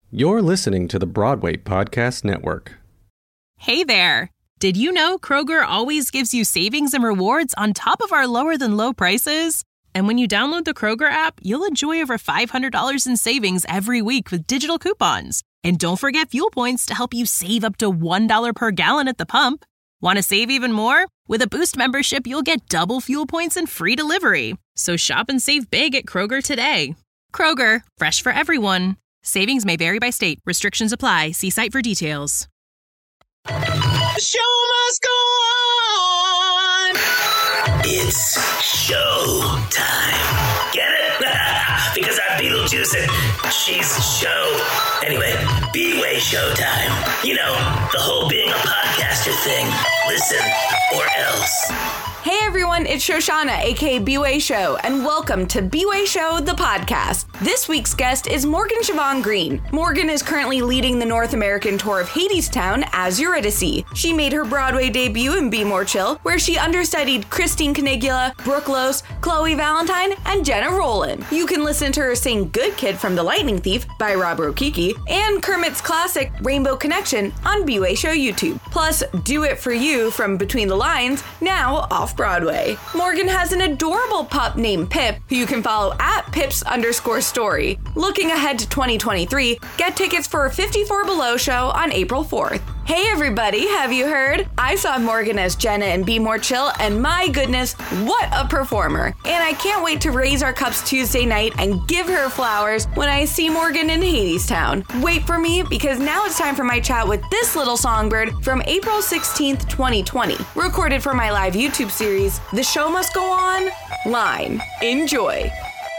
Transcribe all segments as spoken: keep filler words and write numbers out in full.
You're listening to the Broadway Podcast Network. Hey there! Did you know Kroger always gives you savings and rewards on top of our lower-than-low prices? And when you download the Kroger app, you'll enjoy over five hundred dollars in savings every week with digital coupons. And don't forget fuel points to help you save up to one dollar per gallon at the pump. Want to save even more? With a Boost membership, you'll get double fuel points and free delivery. So shop and save big at Kroger today. Kroger, fresh for everyone. Savings may vary by state. Restrictions apply. See site for details. The show must go on. It's show time. Get it? Because I'm Beetlejuice and she's show. Anyway, B-Way show time. You know, the whole being a podcaster thing. Listen, or else. Hey everyone, it's Shoshana, aka B-Way Show, and welcome to B-Way Show, the podcast. This week's guest is Morgan Siobhan Green. Morgan is currently leading the North American tour of Hadestown as Eurydice. She made her Broadway debut in Be More Chill, where she understudied Christine Canigula, Brooke Lose, Chloe Valentine, and Jenna Rollin. You can listen to her sing Good Kid from The Lightning Thief by Rob Rokicki and Kermit's classic Rainbow Connection on B-Way Show YouTube. Plus, Do It For You from Between the Lines, now off Broadway. Morgan has an adorable pup named Pip, who you can follow at Pips underscore story. Looking ahead to twenty twenty-three, get tickets for a fifty-four Below show on April fourth. Hey everybody, have you heard? I saw Morgan as Jenna in Be More Chill, and my goodness, what a performer. And I can't wait to raise our cups Tuesday night and give her flowers when I see Morgan in Hadestown. Wait for me, because now it's time for my chat with this little songbird from April sixteenth, twenty twenty, recorded for my live YouTube series, The Show Must Go On, Line. Enjoy.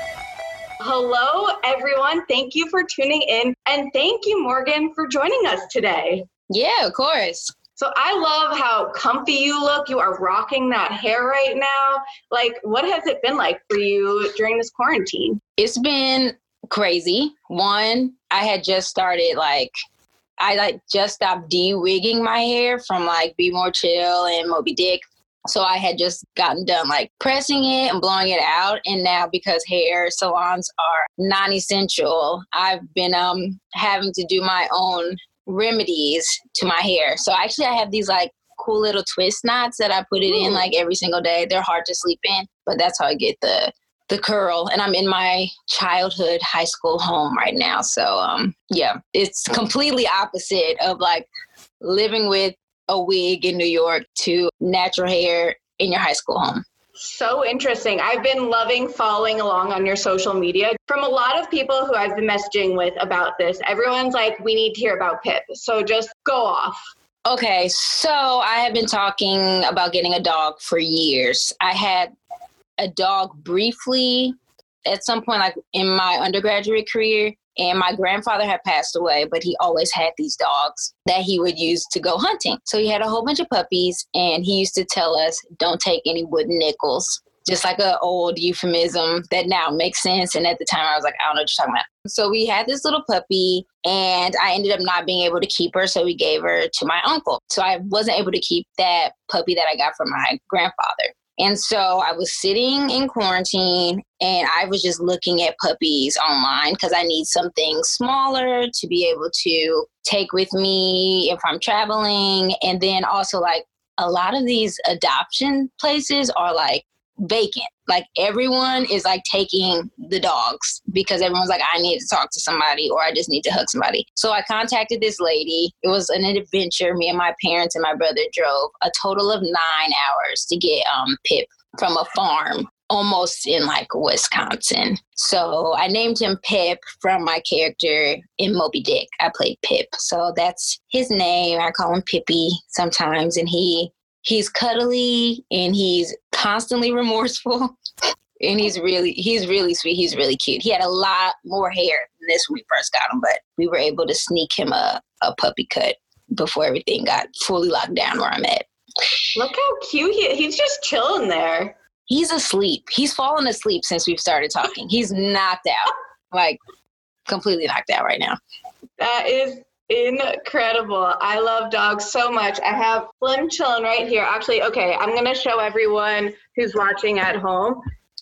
Hello, everyone. Thank you for tuning in, and thank you, Morgan, for joining us today. Yeah, of course. So I love how comfy you look. You are rocking that hair right now. Like, what has it been like for you during this quarantine? It's been crazy. One, I had just started, like, I like just stopped de-wigging my hair from like Be More Chill and Moby Dick. So I had just gotten done like pressing it and blowing it out. And now because hair salons are non-essential, I've been um having to do my own remedies to my hair. So actually I have these like cool little twist knots that I put it in like every single day. They're hard to sleep in, but that's how I get the the curl. And I'm in my childhood high school home right now. So um yeah, it's completely opposite of like living with a wig in New York to natural hair in your high school home. So interesting. I've been loving following along on your social media. From a lot of people who I've been messaging with about this, everyone's like, we need to hear about Pip. So just go off. Okay, so I have been talking about getting a dog for years. I had a dog briefly at some point, like in my undergraduate career, and my grandfather had passed away, but he always had these dogs that he would use to go hunting. So he had a whole bunch of puppies, and he used to tell us, don't take any wooden nickels. Just like an old euphemism that now makes sense. And at the time I was like, I don't know what you're talking about. So we had this little puppy, and I ended up not being able to keep her. So we gave her to my uncle. So I wasn't able to keep that puppy that I got from my grandfather. And so I was sitting in quarantine, and I was just looking at puppies online because I need something smaller to be able to take with me if I'm traveling. And then also, like, a lot of these adoption places are like vacant. Like everyone is like taking the dogs because everyone's like, I need to talk to somebody or I just need to hug somebody. So I contacted this lady. It was an adventure. Me and my parents and my brother drove a total of nine hours to get um Pip from a farm almost in like Wisconsin. So I named him Pip from my character in Moby Dick. I played Pip. So that's his name. I call him Pippy sometimes. And he He's cuddly and he's constantly remorseful, and he's really, he's really sweet. He's really cute. He had a lot more hair than this when we first got him, but we were able to sneak him a, a puppy cut before everything got fully locked down where I'm at. Look how cute he is. He's just chilling there. He's asleep. He's fallen asleep since we've started talking. He's knocked out, like completely knocked out right now. That is incredible. I love dogs so much. I have Slim chilling right here. Actually, okay, I'm going to show everyone who's watching at home.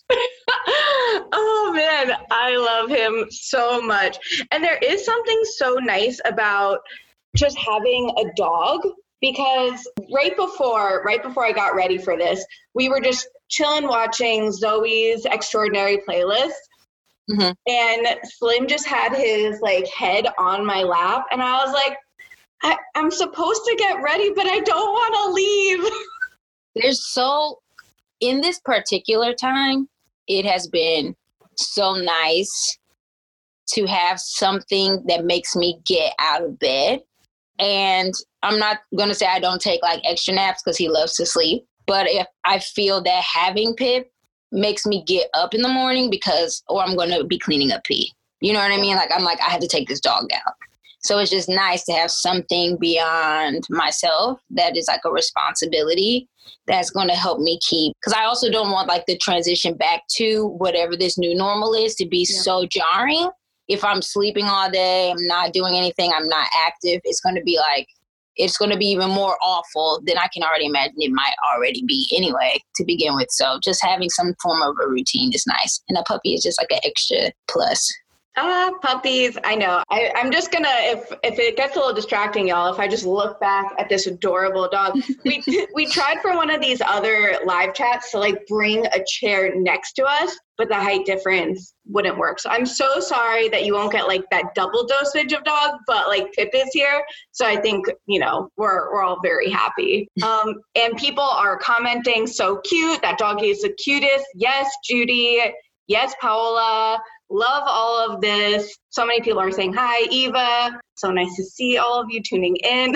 Oh man, I love him so much. And there is something so nice about just having a dog, because right before right before I got ready for this, we were just chilling watching Zoe's Extraordinary Playlist. Mm-hmm. And Slim just had his like head on my lap, and I was like, I, I'm supposed to get ready, but I don't want to leave. There's so, in this particular time, it has been so nice to have something that makes me get out of bed. And I'm not going to say I don't take like extra naps because he loves to sleep. But if I feel that having Pip makes me get up in the morning because, or I'm going to be cleaning up pee. You know what I mean? Like, I'm like, I have to take this dog out. So it's just nice to have something beyond myself that is like a responsibility that's going to help me keep, because I also don't want like the transition back to whatever this new normal is to be yeah. so jarring. If I'm sleeping all day, I'm not doing anything, I'm not active, it's going to be like, it's going to be even more awful than I can already imagine it might already be anyway to begin with. So just having some form of a routine is nice. And a puppy is just like an extra plus. Ah, puppies. I know. I, I'm just going to, if if it gets a little distracting, y'all, if I just look back at this adorable dog, we we tried for one of these other live chats to like bring a chair next to us, but the height difference wouldn't work. So I'm so sorry that you won't get like that double dosage of dog, but like Pip is here. So I think, you know, we're, we're all very happy. Um, and people are commenting, so cute. That doggy is the cutest. Yes, Judy. Yes, Paola. Love all of this. So many people are saying hi, Eva. So nice to see all of you tuning in.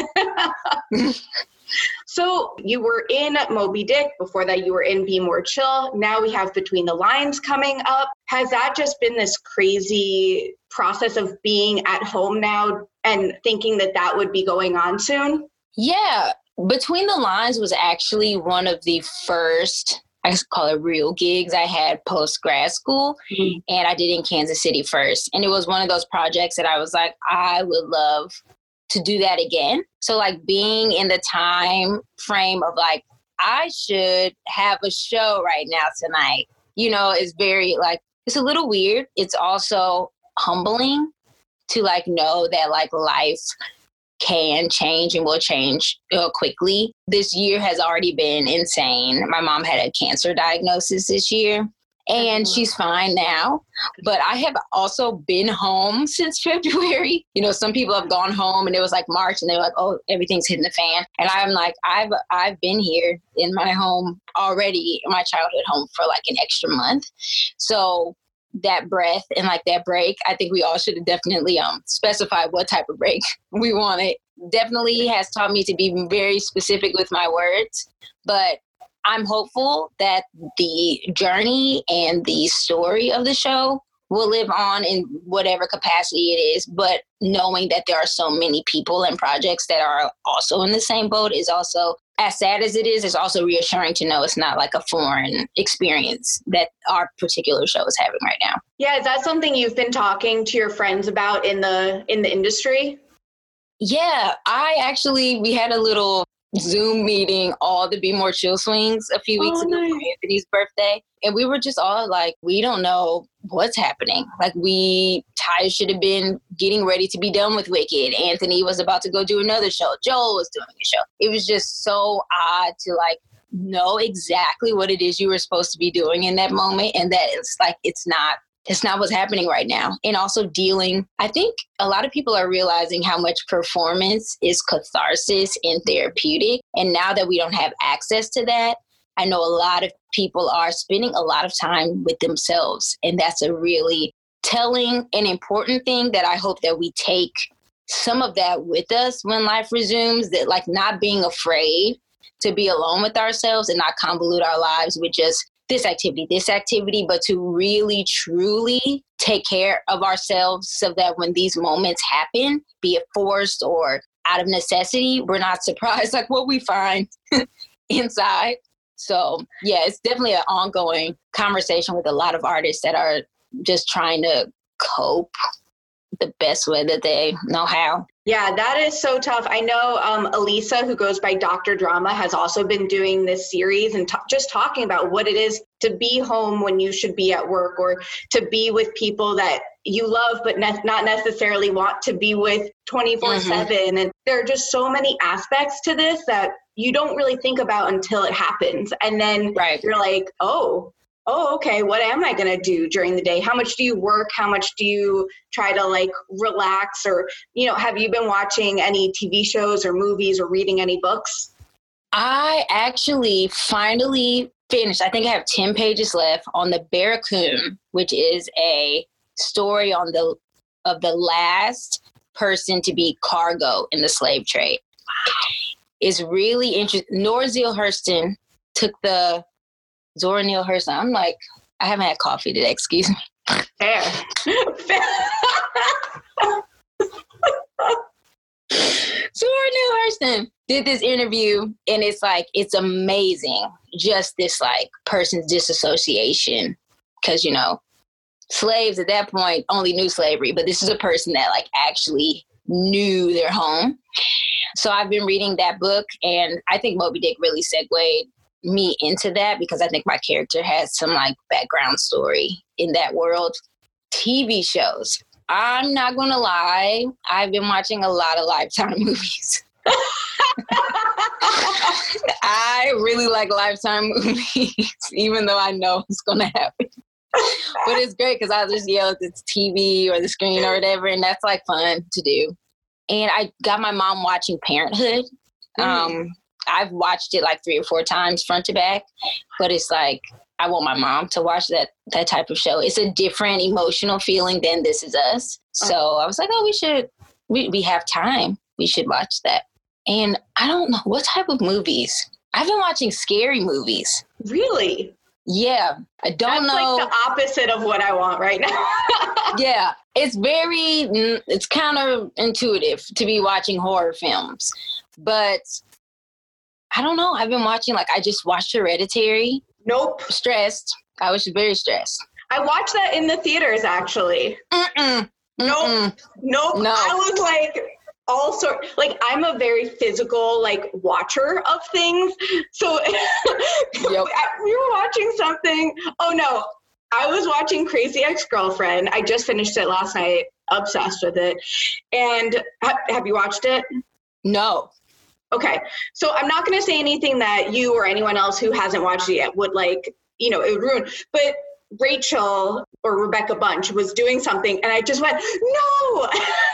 So you were in Moby Dick. Before that, you were in Be More Chill. Now we have Between the Lines coming up. Has that just been this crazy process of being at home now and thinking that that would be going on soon? Yeah. Between the Lines was actually one of the first, I call it real gigs I had post grad school. Mm-hmm. And I did in Kansas City first. And it was one of those projects that I was like, I would love to do that again. So like being in the time frame of like, I should have a show right now tonight, you know, is very like, it's a little weird. It's also humbling to like know that like life can change and will change uh, quickly. This year has already been insane. My mom had a cancer diagnosis this year and she's fine now. But I have also been home since February. You know, some people have gone home and it was like March and they're like, oh, everything's hitting the fan. And I'm like, I've I've been here in my home already, my childhood home for like an extra month. So that breath and like that break, I think we all should have definitely um specified what type of break we wanted. Definitely has taught me to be very specific with my words, but I'm hopeful that the journey and the story of the show will live on in whatever capacity it is, but knowing that there are so many people and projects that are also in the same boat is also, as sad as it is, it's also reassuring to know it's not like a foreign experience that our particular show is having right now. Yeah, is that something you've been talking to your friends about in the in the industry? Yeah, I actually, we had a little Zoom meeting, all the Be More Chill swings a few weeks oh, ago nice. for Anthony's birthday. And we were just all like, we don't know what's happening. Like we, Ty should have been getting ready to be done with Wicked. Anthony was about to go do another show. Joel was doing a show. It was just so odd to like know exactly what it is you were supposed to be doing in that moment. And that it's like, it's not, it's not what's happening right now. And also dealing, I think a lot of people are realizing how much performance is catharsis and therapeutic. And now that we don't have access to that, I know a lot of people are spending a lot of time with themselves. And that's a really telling and important thing that I hope that we take some of that with us when life resumes, that like not being afraid to be alone with ourselves and not convolute our lives with just this activity, this activity, but to really, truly take care of ourselves so that when these moments happen, be it forced or out of necessity, we're not surprised like what we find inside. So yeah, it's definitely an ongoing conversation with a lot of artists that are just trying to cope the best way that they know how. Yeah, that is so tough. I know um, Elisa, who goes by Doctor Drama, has also been doing this series and t- just talking about what it is to be home when you should be at work, or to be with people that you love but ne- not necessarily want to be with twenty-four seven. Mm-hmm. And there are just so many aspects to this that you don't really think about until it happens. And then right. you're like, oh, oh, okay, what am I going to do during the day? How much do you work? How much do you try to like relax? Or, you know, have you been watching any T V shows or movies or reading any books? I actually finally finished. I think I have ten pages left on the Barracoon, which is a story on the of the last person to be cargo in the slave trade. It's really interesting. Nora Zia Hurston took the Zora Neale Hurston. I'm like, I haven't had coffee today. Excuse me. Fair. Fair. Zora Neale Hurston did this interview, and it's like, it's amazing. Just this like person's disassociation, because, you know, slaves at that point only knew slavery, but this is a person that like actually knew their home. So I've been reading that book, and I think Moby Dick really segued me into that because I think my character has some like background story in that world. T V shows. I'm not going to lie. I've been watching a lot of Lifetime movies. I really like Lifetime movies, even though I know it's going to happen. But it's great because I just yell at the T V or the screen or whatever, and that's like fun to do. And I got my mom watching Parenthood. Mm. Um, I've watched it like three or four times front to back, but it's like, I want my mom to watch that that type of show. It's a different emotional feeling than This Is Us. So oh. I was like, oh, we should, we, we have time. We should watch that. And I don't know, what type of movies? I've been watching scary movies. Really? Yeah. I don't That's know. That's like the opposite of what I want right now. Yeah. It's very, it's counterintuitive to be watching horror films. But I don't know. I've been watching, like, I just watched Hereditary. Nope. Stressed. I was very stressed. I watched that in the theaters, actually. Mm-mm. Nope. Mm-mm. Nope. No. I was like, all sort, like, I'm a very physical, like, watcher of things. So yep. we were watching something. Oh, no. I was watching Crazy Ex-Girlfriend. I just finished it last night. Obsessed with it. And ha- have you watched it? No. Okay. So I'm not going to say anything that you or anyone else who hasn't watched it yet would, like, you know, it would ruin. But Rachel or Rebecca Bunch was doing something, and I just went, no!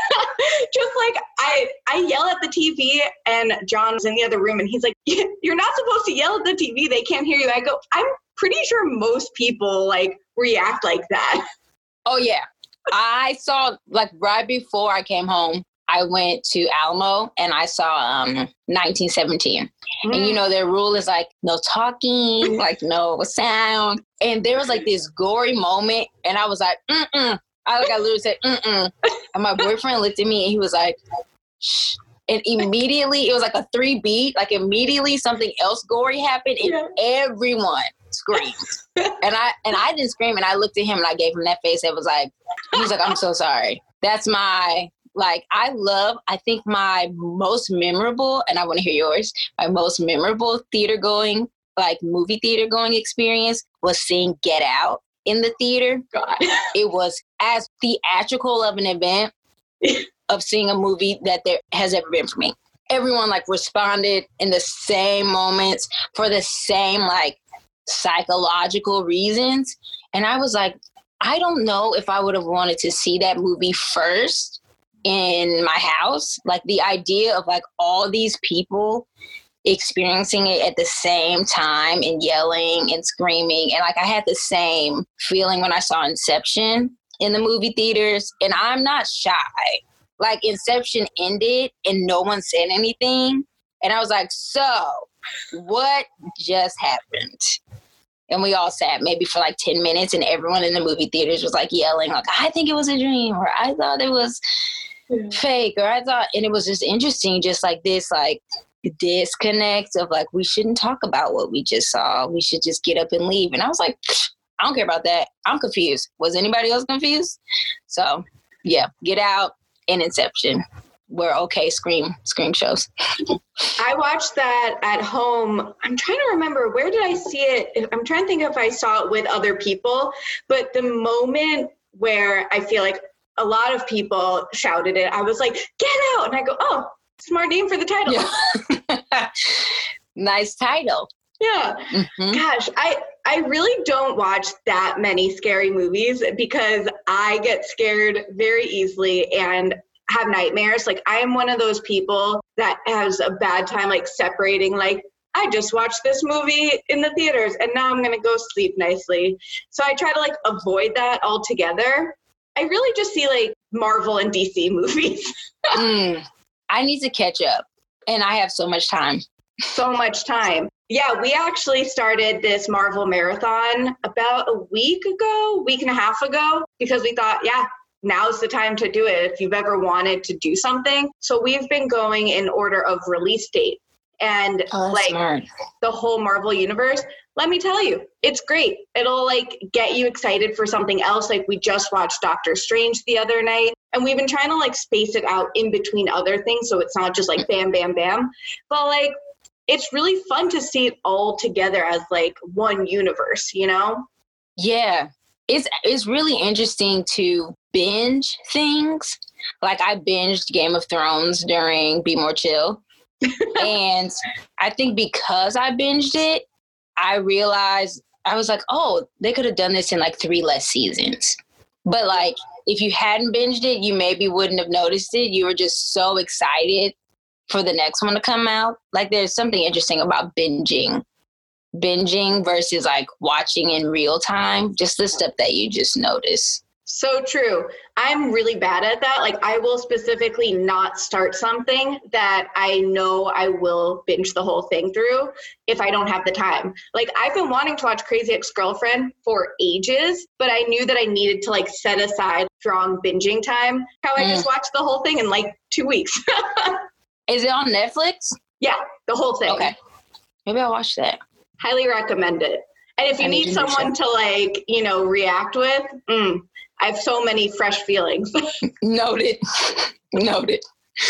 Just like, I I yell at the T V, and John's in the other room, and he's like, you're not supposed to yell at the T V. They can't hear you. I go, I'm pretty sure most people, like, react like that. Oh, yeah. I saw, like, right before I came home, I went to Alamo and I saw um, nineteen seventeen. Mm. And, you know, their rule is like no talking, like no sound. And there was like this gory moment. And I was like, mm-mm. I, like, I literally said, mm-mm. And my boyfriend looked at me and he was like, shh. And immediately, it was like a three beat. Like immediately something else gory happened and yeah. everyone screamed. and I and I didn't scream. And I looked at him and I gave him that face. It was like, he was like, I'm so sorry. That's my... Like, I love, I think my most memorable, and I want to hear yours, my most memorable theater going, like movie theater going experience was seeing Get Out in the theater. God. It was as theatrical of an event of seeing a movie that there has ever been for me. Everyone like responded in the same moments for the same like psychological reasons. And I was like, I don't know if I would have wanted to see that movie first in my house. Like the idea of like all these people experiencing it at the same time and yelling and screaming. And like I had the same feeling when I saw Inception in the movie theaters. And I'm not shy. Like Inception ended and no one said anything. And I was like, so what just happened? And we all sat maybe for like ten minutes and everyone in the movie theaters was like yelling, like, I think it was a dream, or I thought it was yeah. fake, or I thought, and it was just interesting, just like this, like disconnect of like, we shouldn't talk about what we just saw. We should just get up and leave. And I was like, I don't care about that. I'm confused. Was anybody else confused? So yeah, Get Out and Inception were okay Scream Scream shows. I watched that at home. I'm trying to remember, where did I see it? I'm trying to think if I saw it with other people, but the moment where I feel like a lot of people shouted it, I was like, Get Out! And I go, oh, smart name for the title. Yeah. Nice title. Yeah. Mm-hmm. Gosh, I, I really don't watch that many scary movies because I get scared very easily and have nightmares. Like, I am one of those people that has a bad time, like, separating, like, I just watched this movie in the theaters and now I'm going to go sleep nicely. So I try to, like, avoid that altogether. I really just see, like, Marvel and D C movies. mm, I need to catch up, and I have so much time. So much time. Yeah, we actually started this Marvel marathon about a week ago, week and a half ago, because we thought, yeah, now's the time to do it if you've ever wanted to do something. So we've been going in order of release date. And oh, like smart. The whole Marvel universe, let me tell you, it's great. It'll like get you excited for something else. Like we just watched Doctor Strange the other night, and we've been trying to like space it out in between other things. So it's not just like bam, bam, bam. But like, it's really fun to see it all together as like one universe, you know? Yeah. It's it's really interesting to binge things. Like I binged Game of Thrones during Be More Chill. And I think because I binged it, I realized, I was like, oh, they could have done this in like three less seasons. But like, if you hadn't binged it, you maybe wouldn't have noticed it. You were just so excited for the next one to come out. Like there's something interesting about binging. Binging versus like watching in real time, just the stuff that you just notice. So true. I'm really bad at that. Like I will specifically not start something that I know I will binge the whole thing through if I don't have the time. Like I've been wanting to watch Crazy Ex-Girlfriend for ages, but I knew that I needed to like set aside strong binging time. How I mm. just watched the whole thing in like two weeks. Is it on Netflix? Yeah, the whole thing. Okay. Maybe I'll watch that. Highly recommend it. And if you I need, need someone to like, you know, react with, mm, I have so many fresh feelings. Noted. Noted.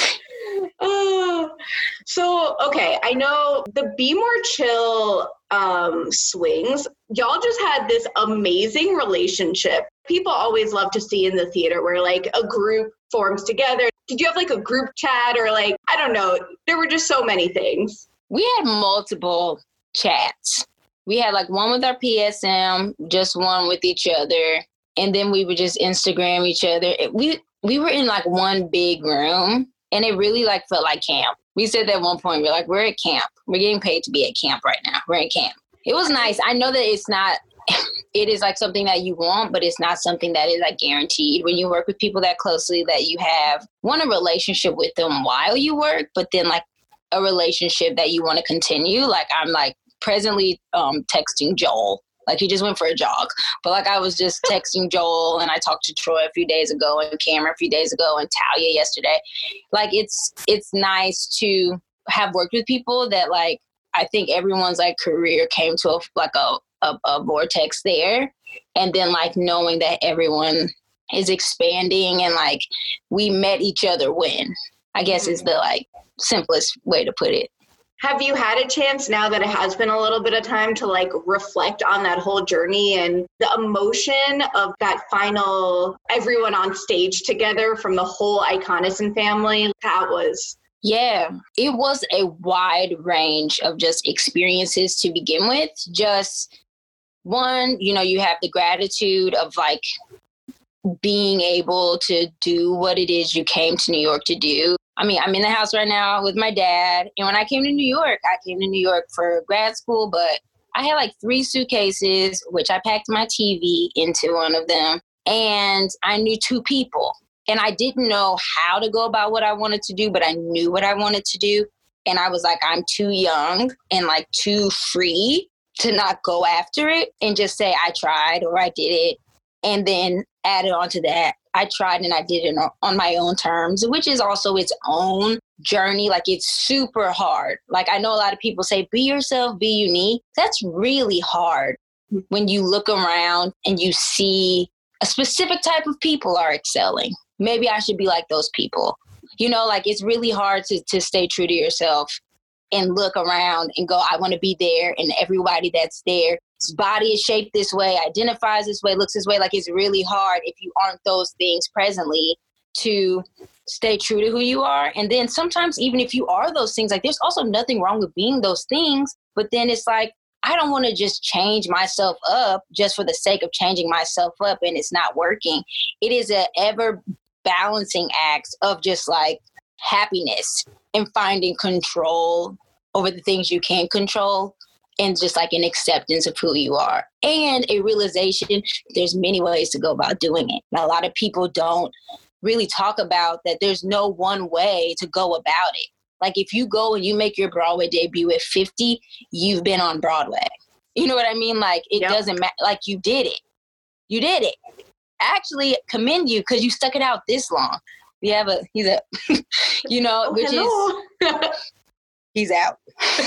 Uh, so, okay, I know the Be More Chill um, swings. Y'all just had this amazing relationship. People always love to see in the theater where like a group forms together. Did you have like a group chat or like, I don't know, there were just so many things. We had multiple chats. We had like one with our P S M, just one with each other. And then we would just Instagram each other. We we were in like one big room and it really like felt like camp. We said at one point, we're like, we're at camp. We're getting paid to be at camp right now. We're at camp. It was nice. I know that it's not, it is like something that you want, but it's not something that is like guaranteed. When you work with people that closely, that you have one, a relationship with them while you work, but then like a relationship that you want to continue. Like I'm like presently um, texting Joel. Like he just went for a jog. But like I was just texting Joel, and I talked to Troy a few days ago and Cameron a few days ago and Talia yesterday. Like it's it's nice to have worked with people that like I think everyone's like career came to a, like a, a, a vortex there. And then like knowing that everyone is expanding and like we met each other when, I guess is the like simplest way to put it. Have you had a chance now that it has been a little bit of time to like reflect on that whole journey and the emotion of that final everyone on stage together from the whole Iconison family? That was... Yeah, it was a wide range of just experiences to begin with. Just one, you know, you have the gratitude of like being able to do what it is you came to New York to do. I mean, I'm in the house right now with my dad. And when I came to New York, I came to New York for grad school, but I had like three suitcases, which I packed my T V into one of them. And I knew two people. And I didn't know how to go about what I wanted to do, but I knew what I wanted to do. And I was like, I'm too young and like too free to not go after it and just say I tried or I did it. And then added on to that, I tried and I did it on my own terms, which is also its own journey. Like it's super hard. Like I know a lot of people say, be yourself, be unique. That's really hard when you look around and you see a specific type of people are excelling. maybe I should be like those people. You know, like it's really hard to, to stay true to yourself and look around and go, I want to be there. And everybody that's there, his body is shaped this way, identifies this way, looks this way. Like it's really hard if you aren't those things presently to stay true to who you are. And then sometimes even if you are those things, like there's also nothing wrong with being those things. But then it's like, I don't want to just change myself up just for the sake of changing myself up and it's not working. It is a ever balancing act of just like happiness and finding control over the things you can control and just like an acceptance of who you are and a realization there's many ways to go about doing it. Now, a lot of people don't really talk about that there's no one way to go about it. Like if you go and you make your Broadway debut at fifty, you've been on Broadway. You know what I mean? Like it yep. doesn't matter. Like you did it. You did it. Actually commend you because you stuck it out this long. We have a, he's a, you know, oh, which hello. is, he's out.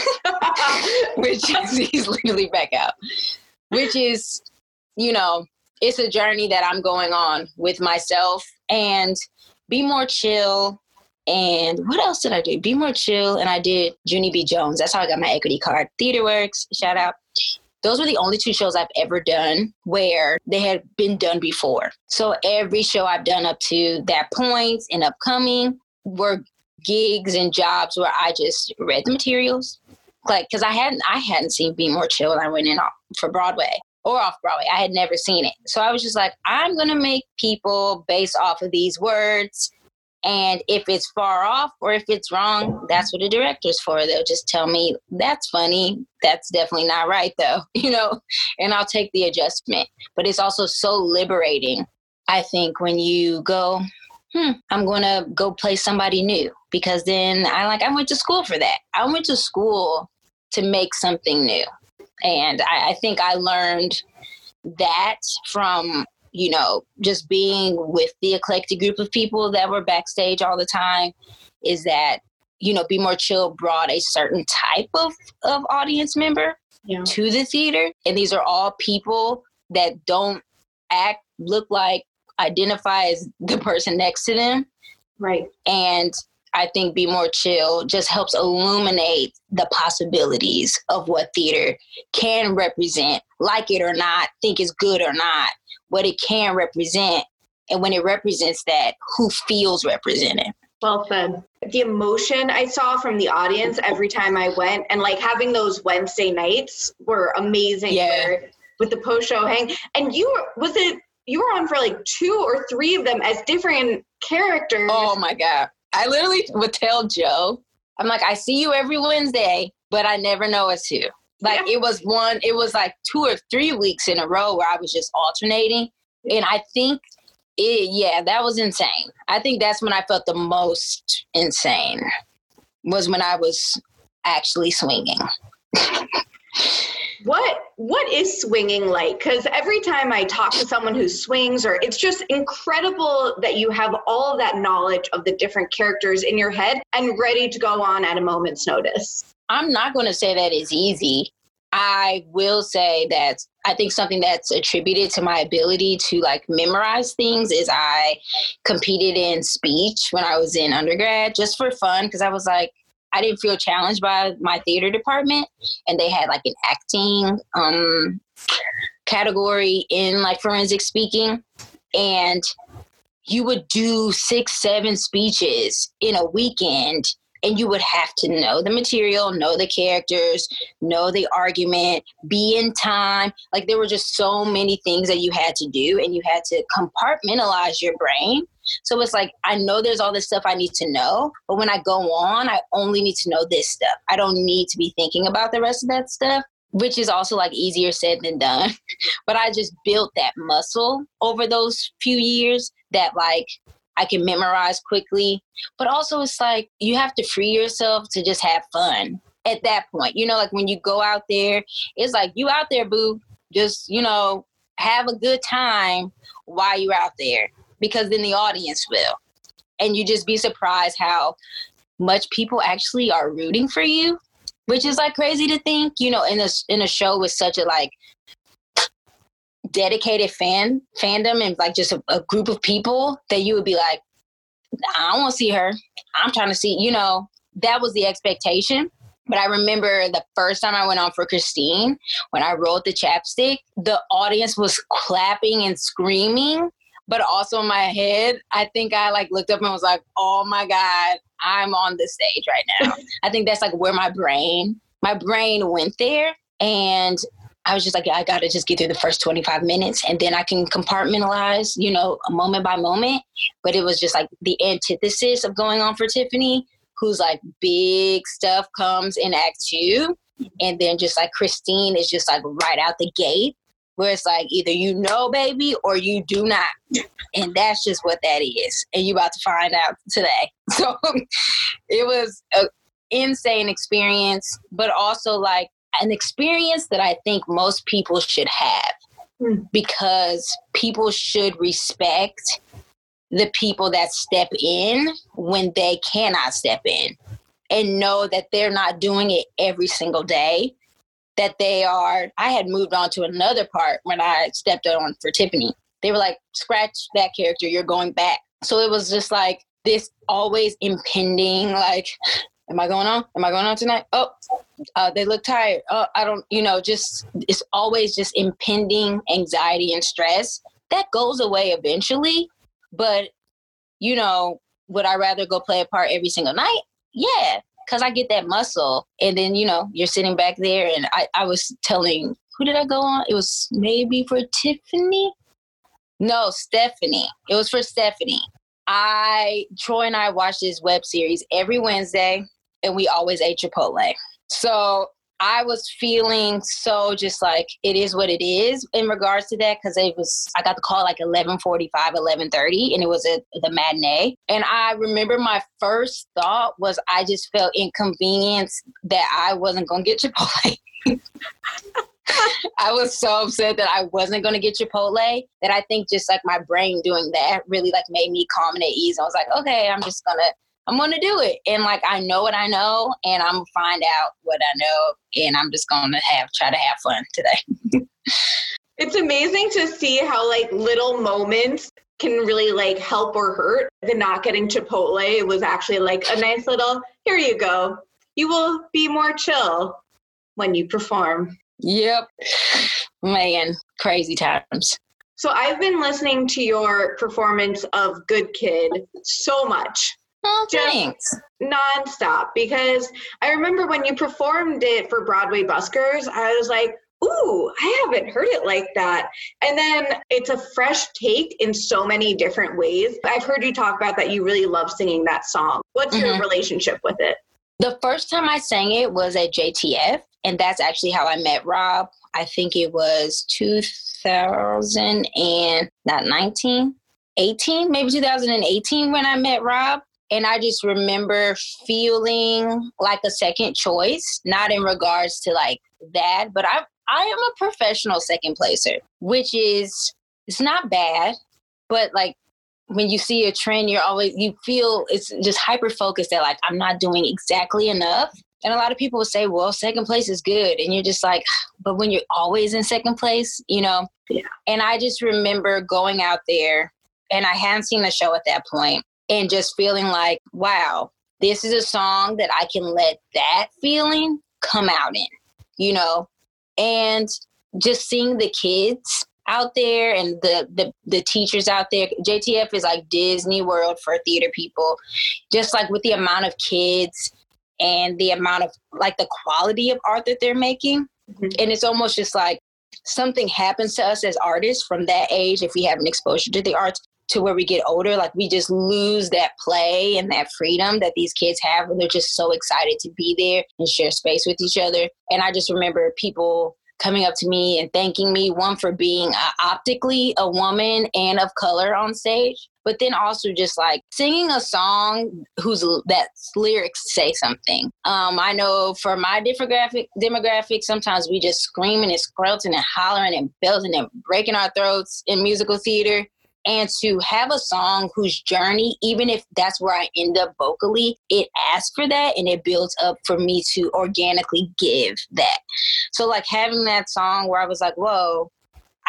Which is, he's literally back out. Which is, you know, it's a journey that I'm going on with myself and be more chill. And what else did I do? Be more chill. And I did Junie B. Jones. That's how I got my equity card. TheaterWorks, shout out. Those were the only two shows I've ever done where they had been done before. So every show I've done up to that point and upcoming were gigs and jobs where I just read the materials. Like, because I hadn't, I hadn't seen Be More Chill when I went in off for Broadway or off Broadway. I had never seen it. So I was just like, I'm going to make people based off of these words. And if it's far off or if it's wrong, that's what the director's for. They'll just tell me, that's funny. That's definitely not right, though, you know, and I'll take the adjustment. But it's also so liberating, I think, when you go, hmm, I'm going to go play somebody new, because then I like, I went to school for that. I went to school to make something new. And I, I think I learned that from, you know, just being with the eclectic group of people that were backstage all the time, is that, you know, Be More Chill brought a certain type of, of audience member yeah. to the theater. And these are all people that don't act, look like, identify as the person next to them. Right. And I think Be More Chill just helps illuminate the possibilities of what theater can represent, like it or not, think it's good or not, what it can represent. And when it represents that, who feels represented. Well said. The emotion I saw from the audience every time I went, and like having those Wednesday nights were amazing yeah. for, with the post-show hang. And you were, was it, you were on for like two or three of them as different characters. Oh my God. I literally would tell Joe, I'm like, I see you every Wednesday, but I never know it's who. Like yeah. it was one, it was like two or three weeks in a row where I was just alternating. And I think it, yeah, that was insane. I think that's when I felt the most insane, was when I was actually swinging. What what is swinging like? Because every time I talk to someone who swings, or it's just incredible that you have all of that knowledge of the different characters in your head and ready to go on at a moment's notice. I'm not going to say that it's easy. I will say that I think something that's attributed to my ability to like memorize things is I competed in speech when I was in undergrad, just for fun, because I was like, I didn't feel challenged by my theater department, and they had like an acting um, category in like forensic speaking, and you would do six, seven speeches in a weekend, and you would have to know the material, know the characters, know the argument, be in time. Like there were just so many things that you had to do, and you had to compartmentalize your brain. So it's like, I know there's all this stuff I need to know, but when I go on, I only need to know this stuff. I don't need to be thinking about the rest of that stuff, which is also like easier said than done. But I just built that muscle over those few years that like I can memorize quickly. But also it's like you have to free yourself to just have fun at that point. You know, like when you go out there, it's like you out there, boo. Just, you know, have a good time while you're out there, because then the audience will. And you just be surprised how much people actually are rooting for you, which is like crazy to think, you know, in a, in a show with such a like dedicated fan fandom and like just a, a group of people that you would be like, I don't want to see her. I'm trying to see, you know, that was the expectation. But I remember the first time I went on for Christine, when I rolled the chapstick, the audience was clapping and screaming. But also in my head, I think I like looked up and was like, oh my God, I'm on the stage right now. I think that's like where my brain, my brain went there. And I was just like, yeah, I got to just get through the first twenty-five minutes and then I can compartmentalize, you know, moment by moment. But it was just like the antithesis of going on for Tiffany, who's like big stuff comes in act two. And then just like Christine is just like right out the gate, where it's like either you know, baby, or you do not. And that's just what that is. And you're about to find out today. So it was an insane experience, but also like an experience that I think most people should have, mm. because people should respect the people that step in when they cannot step in and know that they're not doing it every single day, that they are. I had moved on to another part when I stepped on for Tiffany. They were like, scratch that character, you're going back. So it was just like this always impending, like, am I going on? Am I going on tonight? Oh, uh, they look tired. Oh, I don't, you know, just, it's always just impending anxiety and stress that goes away eventually. But, you know, would I rather go play a part every single night? Yeah, because I get that muscle. And then, you know, you're sitting back there and I, I was telling, who did I go on? It was maybe for Tiffany? No, Stephanie. It was for Stephanie. I, Troy and I watched this web series every Wednesday and we always ate Chipotle. So I was feeling so just like it is what it is in regards to that, because it was, I got the call like eleven forty-five, eleven thirty, and it was a, the matinee. And I remember my first thought was I just felt inconvenienced that I wasn't going to get Chipotle. I was so upset that I wasn't going to get Chipotle that I think just like my brain doing that really like made me calm and at ease. I was like, okay, I'm just going to, I'm going to do it. And like, I know what I know and I'm going to find out what I know. And I'm just going to have, try to have fun today. It's amazing to see how like little moments can really like help or hurt. The not getting Chipotle was actually like a nice little, here you go. You will be more chill when you perform. Yep. Man, crazy times. So I've been listening to your performance of Good Kid so much. Oh, thanks. Nonstop. Because I remember when you performed it for Broadway Buskers, I was like, ooh, I haven't heard it like that. And then it's a fresh take in so many different ways. I've heard you talk about that you really love singing that song. What's mm-hmm. your relationship with it? The first time I sang it was at J T F, and that's actually how I met Rob. I think it was two thousand and not nineteen, eighteen, maybe two thousand eighteen when I met Rob. And I just remember feeling like a second choice, not in regards to like that, but I I am a professional second placer, which is, it's not bad, but like when you see a trend, you're always, you feel it's just hyper focused that like, I'm not doing exactly enough. And a lot of people will say, well, second place is good. And you're just like, but when you're always in second place, you know? Yeah. And I just remember going out there and I hadn't seen the show at that point and just feeling like, wow, this is a song that I can let that feeling come out in, you know? And just seeing the kids out there and the, the, the teachers out there. J T F is like Disney World for theater people, just like with the amount of kids and the amount of like the quality of art that they're making. Mm-hmm. And it's almost just like something happens to us as artists from that age. If we have an exposure to the arts to where we get older, like we just lose that play and that freedom that these kids have. And they're just so excited to be there and share space with each other. And I just remember people coming up to me and thanking me, one for being uh, optically a woman and of color on stage, but then also just like singing a song whose that lyrics say something. Um, I know for my demographic, demographic, sometimes we just screaming and squelching and hollering and belting and breaking our throats in musical theater. And to have a song whose journey, even if that's where I end up vocally, it asks for that and it builds up for me to organically give that. So like having that song where I was like, whoa,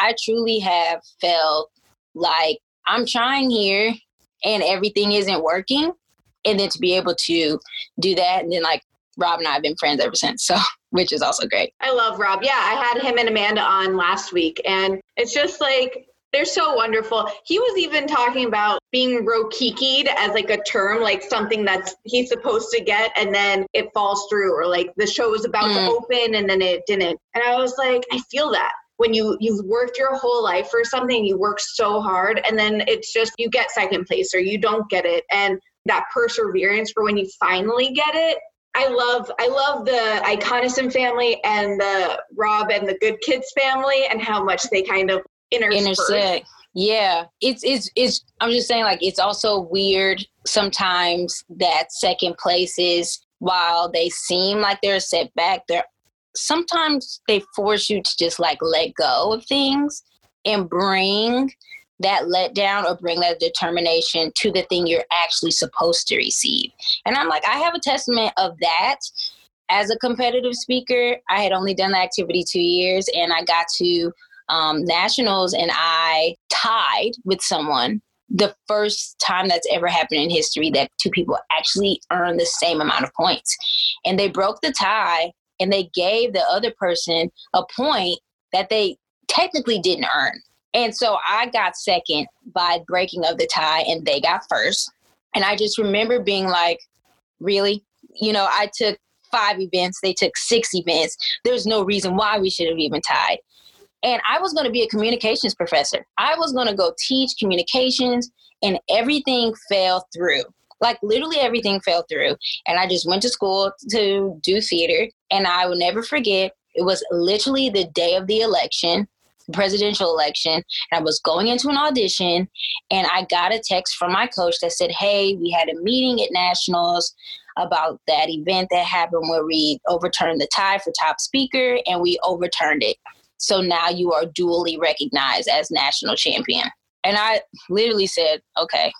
I truly have felt like I'm trying here and everything isn't working. And then to be able to do that, and then like Rob and I have been friends ever since, so which is also great. I love Rob. Yeah, I had him and Amanda on last week, and it's just like, they're so wonderful. He was even talking about being rokiki'd as like a term, like something that's he's supposed to get and then it falls through, or like the show was about mm. to open and then it didn't. And I was like, I feel that. When you, you've worked your whole life for something, you work so hard, and then it's just you get second place or you don't get it. And that perseverance for when you finally get it. I love I love the Iconison family and the Rob and the Good Kids family and how much they kind of intersect. Yeah. It's it's it's I'm just saying, like, it's also weird sometimes that second places, while they seem like they're a setback, they're sometimes they force you to just like let go of things and bring that letdown or bring that determination to the thing you're actually supposed to receive. And I'm like, I have a testament of that. As a competitive speaker, I had only done the activity two years and I got to um, nationals and I tied with someone. The first time that's ever happened in history that two people actually earned the same amount of points. And they broke the tie and they gave the other person a point that they technically didn't earn. And so I got second by breaking of the tie and they got first. And I just remember being like, really? You know, I took five events, they took six events. There's no reason why we should have even tied. And I was going to be a communications professor. I was going to go teach communications and everything fell through. Like literally everything fell through. And I just went to school to do theater. And I will never forget, it was literally the day of the election, the presidential election. And I was going into an audition and I got a text from my coach that said, hey, we had a meeting at Nationals about that event that happened where we overturned the tie for top speaker and we overturned it. So now you are duly recognized as national champion. And I literally said, okay.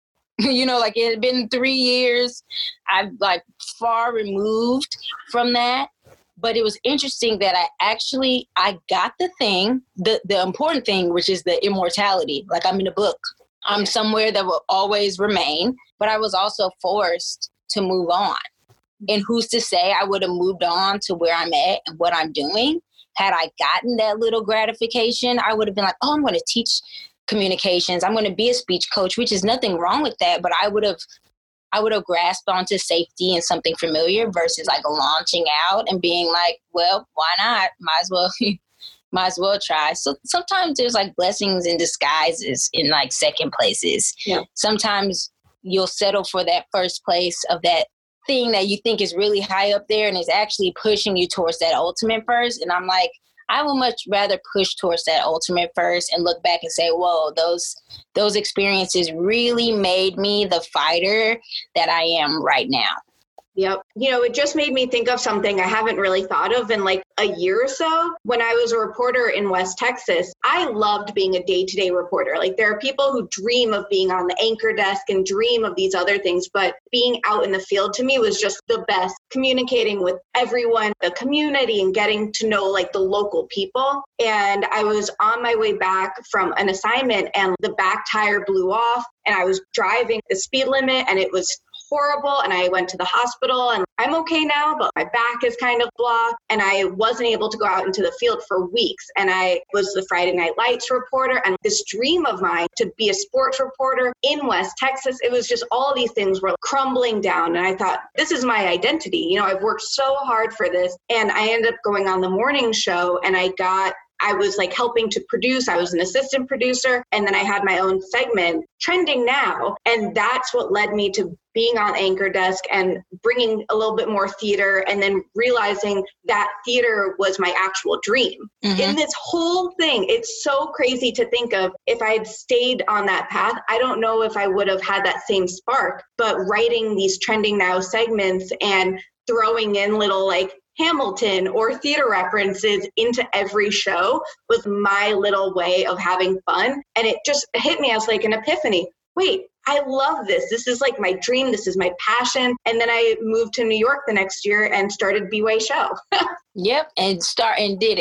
You know, like it had been three years. I've like far removed from that. But it was interesting that I actually, I got the thing, the, the important thing, which is the immortality. Like I'm in a book. I'm somewhere that will always remain. But I was also forced to move on. And who's to say I would have moved on to where I'm at and what I'm doing? Had I gotten that little gratification, I would have been like, oh, I'm going to teach communications. I'm going to be a speech coach, which is nothing wrong with that. But I would have, I would have grasped onto safety and something familiar versus like launching out and being like, well, why not? Might as well, might as well try. So sometimes there's like blessings in disguises in like second places. Yeah. Sometimes you'll settle for that first place of that thing that you think is really high up there and is actually pushing you towards that ultimate first. And I'm like, I would much rather push towards that ultimate first and look back and say, whoa, those those experiences really made me the fighter that I am right now. Yep. You know, it just made me think of something I haven't really thought of in like a year or so. When I was a reporter in West Texas, I loved being a day-to-day reporter. Like there are people who dream of being on the anchor desk and dream of these other things, but being out in the field to me was just the best. Communicating with everyone, the community, and getting to know like the local people. And I was on my way back from an assignment and the back tire blew off and I was driving the speed limit and it was horrible. And I went to the hospital and I'm okay now, but my back is kind of blocked and I wasn't able to go out into the field for weeks. And I was the Friday Night Lights reporter and this dream of mine to be a sports reporter in West Texas. It was just all these things were crumbling down. And I thought, this is my identity. You know, I've worked so hard for this. And I ended up going on the morning show and I got I was like helping to produce. I was an assistant producer. And then I had my own segment, Trending Now. And that's what led me to being on Anchor Desk and bringing a little bit more theater and then realizing that theater was my actual dream. Mm-hmm. In this whole thing, it's so crazy to think of if I had stayed on that path, I don't know if I would have had that same spark, but writing these Trending Now segments and throwing in little like Hamilton or theater references into every show was my little way of having fun. And it just hit me as like an epiphany. Wait, I love this. This is like my dream. This is my passion. And then I moved to New York the next year and started B-Way Show. Yep. And start and did it.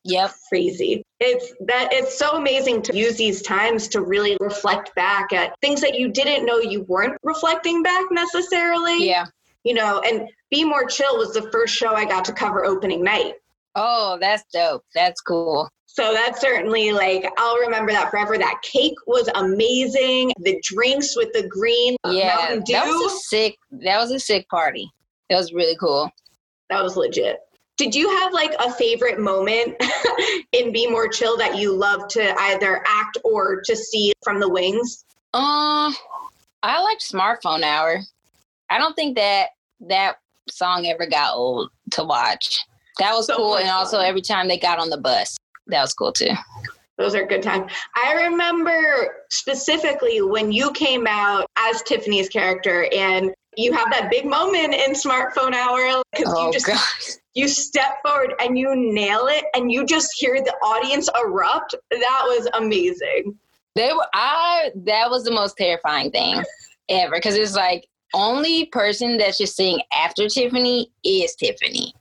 Yep. Crazy. It's that it's so amazing to use these times to really reflect back at things that you didn't know you weren't reflecting back necessarily. Yeah. You know, and Be More Chill was the first show I got to cover opening night. Oh, that's dope. That's cool. So that's certainly like, I'll remember that forever. That cake was amazing. The drinks with the green Yeah, Mountain Dew. that was a sick, that was a sick party. That was really cool. That was legit. Did you have like a favorite moment in Be More Chill that you love to either act or to see from the wings? Um, I like Smartphone Hour. I don't think that that song ever got old to watch. That was So cool. much And also fun. every time they got on the bus, that was cool too. Those are good times. I remember specifically when you came out as Tiffany's character and you have that big moment in Smartphone Hour because Oh, you just God. you step forward and you nail it and you just hear the audience erupt. That was amazing. They were, I, that was the most terrifying thing ever. Cause it's like, only person that you're seeing after Tiffany is Tiffany.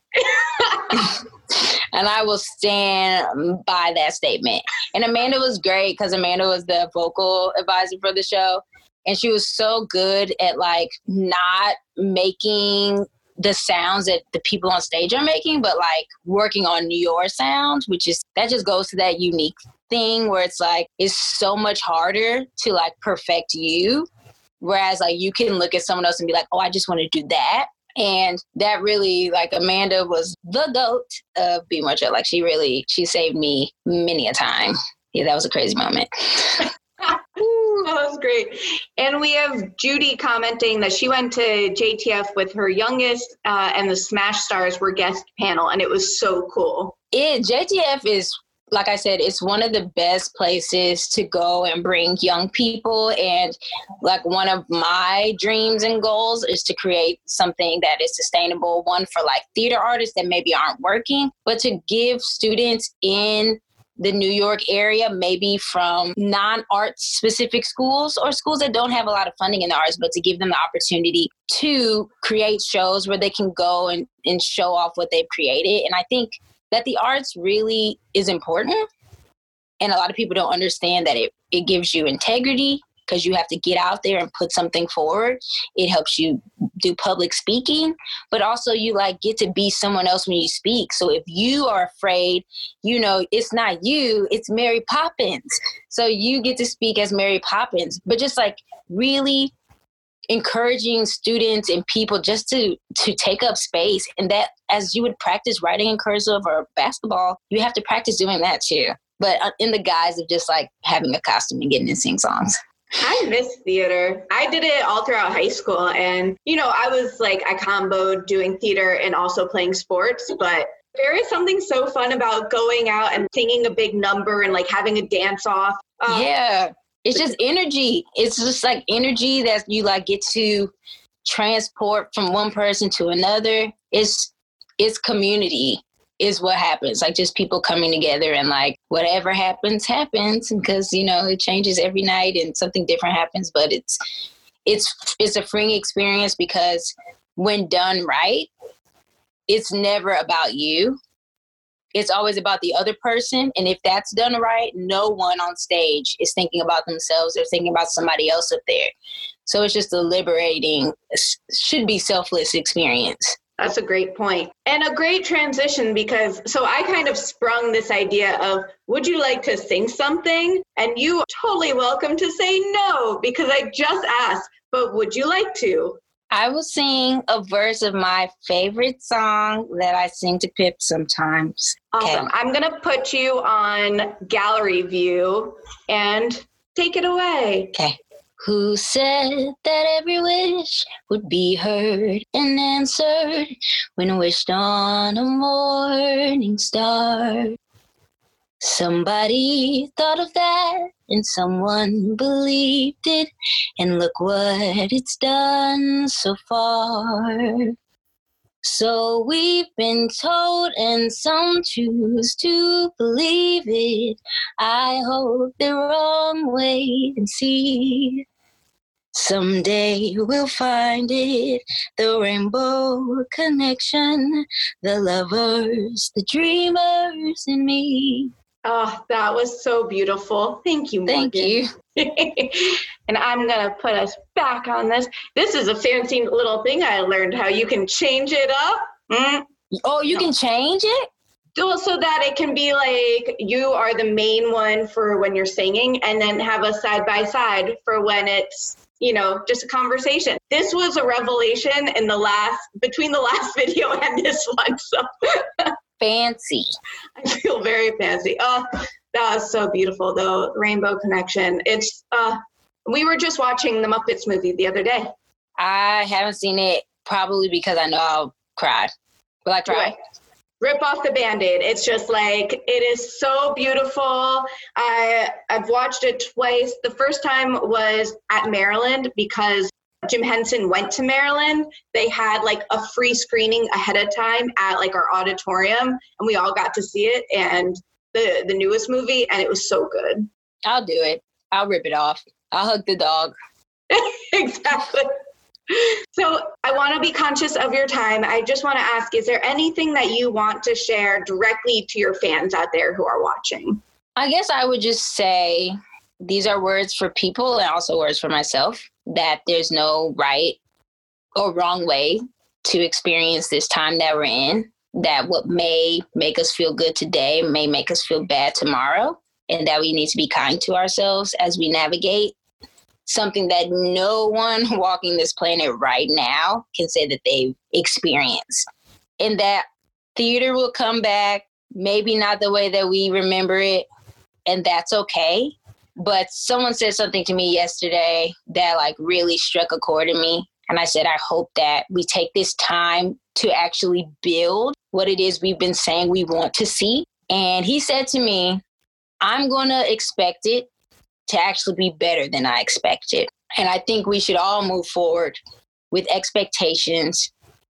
And I will stand by that statement. And Amanda was great because Amanda was the vocal advisor for the show. And she was so good at like not making the sounds that the people on stage are making, but like working on your sound, which is, that just goes to that unique thing where it's like, it's so much harder to like perfect you. Whereas like you can look at someone else and be like, oh, I just want to do that. And that really, like, Amanda was the GOAT of Be More Chill. Like, she really, she saved me many a time. Yeah, that was a crazy moment. That was great. And we have Judy commenting that she went to J T F with her youngest uh, and the Smash Stars were guest panel, and it was so cool. It, J T F is, like I said, it's one of the best places to go and bring young people. And like one of my dreams and goals is to create something that is sustainable, one for like theater artists that maybe aren't working, but to give students in the New York area, maybe from non-art specific schools or schools that don't have a lot of funding in the arts, but to give them the opportunity to create shows where they can go and, and show off what they've created. And I think that the arts really is important. And a lot of people don't understand that it, it gives you integrity because you have to get out there and put something forward. It helps you do public speaking, but also you like get to be someone else when you speak. So if you are afraid, you know, it's not you, it's Mary Poppins. So you get to speak as Mary Poppins, but just like really encouraging students and people just to to take up space. And that as you would practice writing in cursive or basketball, you have to practice doing that too. But in the guise of just like having a costume and getting to sing songs. I miss theater. I did it all throughout high school. And, you know, I was like, I comboed doing theater and also playing sports. But there is something so fun about going out and singing a big number and like having a dance off. Um, yeah. It's just energy. It's just like energy that you like get to transport from one person to another. It's it's community is what happens. Like just people coming together and like whatever happens, happens because, you know, it changes every night and something different happens. But it's it's it's a freeing experience because when done right, it's never about you. It's always about the other person. And if that's done right, no one on stage is thinking about themselves. They're thinking about somebody else up there. So it's just a liberating, should be selfless experience. That's a great point. And a great transition because, so I kind of sprung this idea of, would you like to sing something? And you are totally welcome to say no, because I just asked, but would you like to? I will sing a verse of my favorite song that I sing to Pip sometimes. Awesome. Okay. I'm going to put you on gallery view and take it away. Okay. Who said that every wish would be heard and answered when wished on a morning star? Somebody thought of that and someone believed it, and look what it's done so far. So we've been told and some choose to believe it. I hope they're wrong, wait and see. Someday we'll find it, the rainbow connection, the lovers, the dreamers, and me. Oh, that was so beautiful. Thank you, Morgan. Thank you. And I'm going to put us back on this. This is a fancy little thing I learned, how you can change it up. Mm. Oh, you can change it? Well, so that it can be like you are the main one for when you're singing, and then have a side by side for when it's, you know, just a conversation. This was a revelation in the last, between the last video and this one. So fancy. I feel very fancy. Oh, that was so beautiful, though. Rainbow Connection. It's, uh, we were just watching the Muppets movie the other day. I haven't seen it, probably because I know I'll cry. Will I cry? Right. Rip off the Band-Aid. It's just like, it is so beautiful. I, I've watched it twice. The first time was at Maryland because Jim Henson went to Maryland. They had like a free screening ahead of time at like our auditorium, and we all got to see it, and the, the newest movie, and it was so good. I'll do it. I'll rip it off. I'll hug the dog. Exactly. So I want to be conscious of your time. I just want to ask, is there anything that you want to share directly to your fans out there who are watching? I guess I would just say these are words for people and also words for myself, that there's no right or wrong way to experience this time that we're in, that what may make us feel good today may make us feel bad tomorrow, and that we need to be kind to ourselves as we navigate something that no one walking this planet right now can say that they've experienced. And that theater will come back, maybe not the way that we remember it, and that's okay. But someone said something to me yesterday that like really struck a chord in me. And I said, I hope that we take this time to actually build what it is we've been saying we want to see. And he said to me, I'm going to expect it to actually be better than I expected. And I think we should all move forward with expectations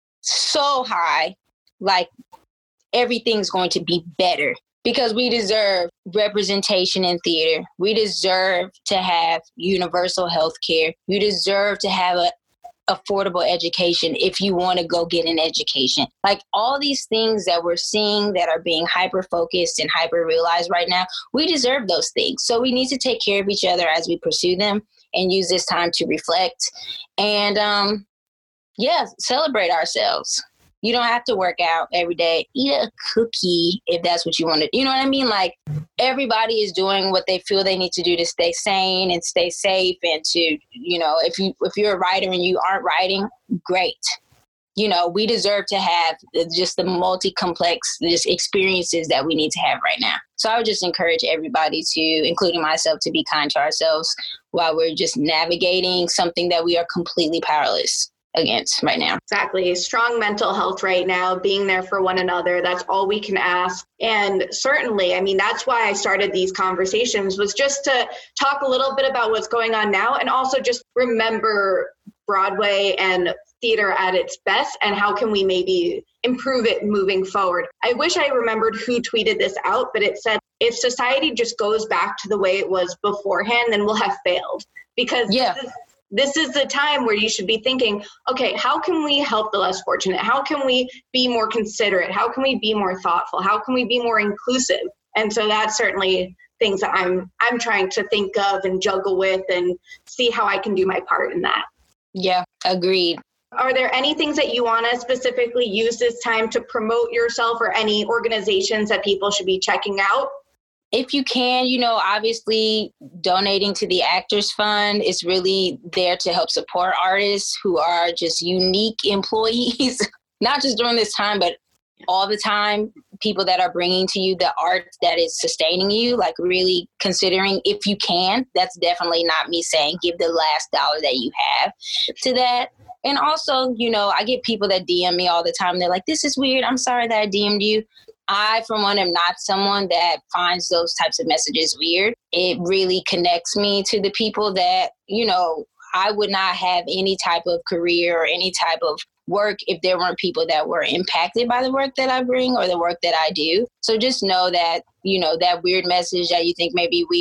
so high, like everything's going to be better, because we deserve representation in theater. We deserve to have universal health care. You deserve to have a affordable education if you want to go get an education. Like all these things that we're seeing that are being hyper-focused and hyper-realized right now, we deserve those things. So we need to take care of each other as we pursue them and use this time to reflect and, um, yeah, celebrate ourselves. You don't have to work out every day. Eat a cookie if that's what you want to. You know what I mean? Like everybody is doing what they feel they need to do to stay sane and stay safe, and to, you know, if you if you're a writer and you aren't writing, great. You know, we deserve to have just the multi-complex just experiences that we need to have right now. So I would just encourage everybody to, including myself, to be kind to ourselves while we're just navigating something that we are completely powerless against right now. Exactly. Strong mental health right now, being there for one another. That's all we can ask. And certainly, I mean, that's why I started these conversations, was just to talk a little bit about what's going on now, and also just remember Broadway and theater at its best, and how can we maybe improve it moving forward. I wish I remembered who tweeted this out, but it said, if society just goes back to the way it was beforehand, then we'll have failed. Because yeah. this is This is the time where you should be thinking, okay, how can we help the less fortunate? How can we be more considerate? How can we be more thoughtful? How can we be more inclusive? And so that's certainly things that I'm I'm trying to think of and juggle with and see how I can do my part in that. Yeah, agreed. Are there any things that you want to specifically use this time to promote yourself, or any organizations that people should be checking out? If you can, you know, obviously donating to the Actors Fund is really there to help support artists who are just unique employees, not just during this time, but all the time, people that are bringing to you the art that is sustaining you, like really considering, if you can, that's definitely not me saying give the last dollar that you have to that. And also, you know, I get people that D M me all the time. They're like, this is weird. I'm sorry that I D M'd you. I, for one, am not someone that finds those types of messages weird. It really connects me to the people that, you know, I would not have any type of career or any type of work if there weren't people that were impacted by the work that I bring or the work that I do. So just know that, you know, that weird message that you think may be weird,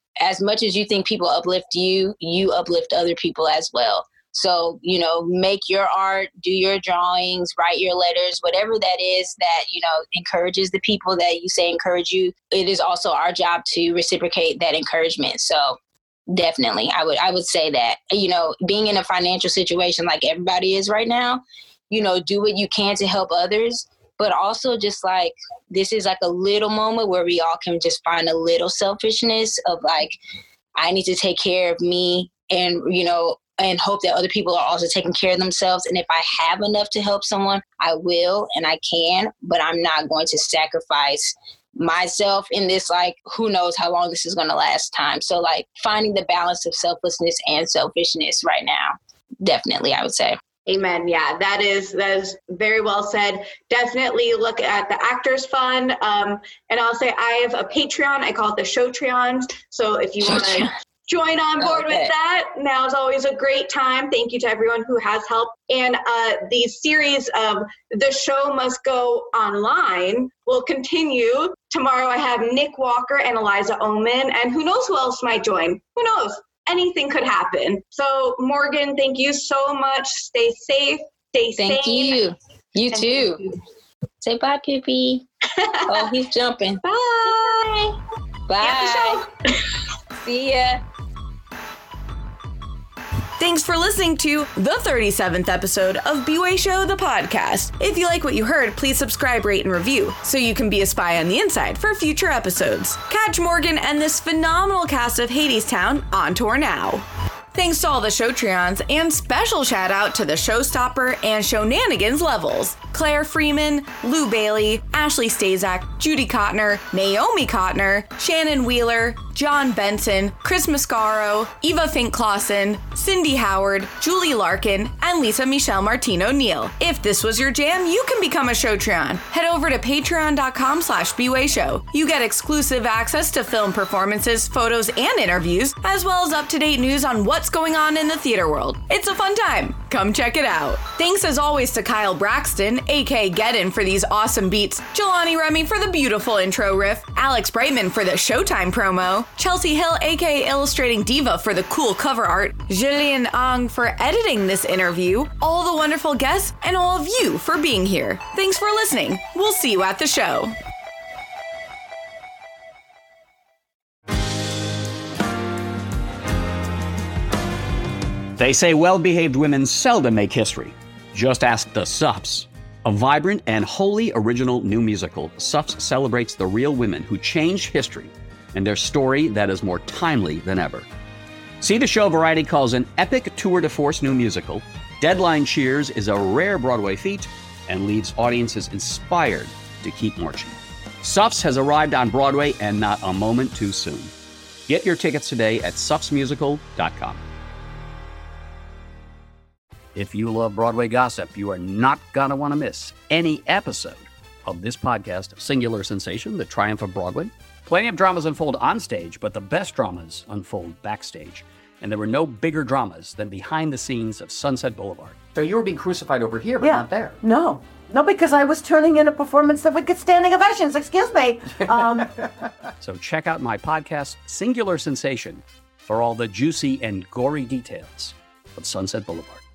as much as you think people uplift you, you uplift other people as well. So, you know, make your art, do your drawings, write your letters, whatever that is that, you know, encourages the people that you say encourage you. It is also our job to reciprocate that encouragement. So definitely, I would I would say that, you know, being in a financial situation like everybody is right now, you know, do what you can to help others. But also just like, this is like a little moment where we all can just find a little selfishness of like, I need to take care of me and, you know, and hope that other people are also taking care of themselves. And if I have enough to help someone, I will and I can, but I'm not going to sacrifice myself in this, like, who knows how long this is going to last time. So like finding the balance of selflessness and selfishness right now, definitely, I would say. Amen. Yeah, that is that is very well said. Definitely look at the Actors Fund. Um, and I'll say I have a Patreon. I call it the Showtreons. So if you want to join on board okay. with that, now is always a great time. Thank you to everyone who has helped. And uh, the series of The Show Must Go Online will continue. Tomorrow I have Nick Walker and Eliza Oman, and who knows who else might join. Who knows? Anything could happen. So Morgan, thank you so much. Stay safe. Stay sane. Thank you. You too. You. Say bye, Pippi. Oh, he's jumping. Bye. Bye. See ya. Thanks for listening to the thirty-seventh episode of B-Way Show, the podcast. If you like what you heard, please subscribe, rate, and review so you can be a spy on the inside for future episodes. Catch Morgan and this phenomenal cast of Hadestown on tour now. Thanks to all the Showtreons, and special shout out to the Showstopper and Shownanigans levels. Claire Freeman, Lou Bailey, Ashley Stazak, Judy Kottner, Naomi Kottner, Shannon Wheeler, John Benson, Chris Mascaro, Eva Fink-Clausen, Cindy Howard, Julie Larkin, and Lisa Michelle Martino Neal. If this was your jam, you can become a Showtreon. Head over to patreon.com slash bwayshow. You get exclusive access to film performances, photos, and interviews, as well as up-to-date news on what's going on in the theater world. It's a fun time. Come check it out. Thanks as always to Kyle Braxton, aka Geddon, for these awesome beats, Jelani Remy for the beautiful intro riff, Alex Brightman for the Showtime promo, Chelsea Hill, aka Illustrating Diva, for the cool cover art, Jillian Ong for editing this interview, all the wonderful guests, and all of you for being here. Thanks for listening. We'll see you at the show. They say well-behaved women seldom make history. Just ask the Suffs. A vibrant and wholly original new musical, Suffs celebrates the real women who changed history and their story that is more timely than ever. See the show Variety calls an epic tour de force new musical. Deadline cheers is a rare Broadway feat and leaves audiences inspired to keep marching. Suffs has arrived on Broadway, and not a moment too soon. Get your tickets today at suffs musical dot com. If you love Broadway gossip, you are not going to want to miss any episode of this podcast, Singular Sensation, The Triumph of Broadway. Plenty of dramas unfold on stage, but the best dramas unfold backstage. And there were no bigger dramas than behind the scenes of Sunset Boulevard. So you were being crucified over here, but yeah. not there. No. No, because I was turning in a performance that would get standing ovations. Excuse me. Um, so check out my podcast, Singular Sensation, for all the juicy and gory details of Sunset Boulevard.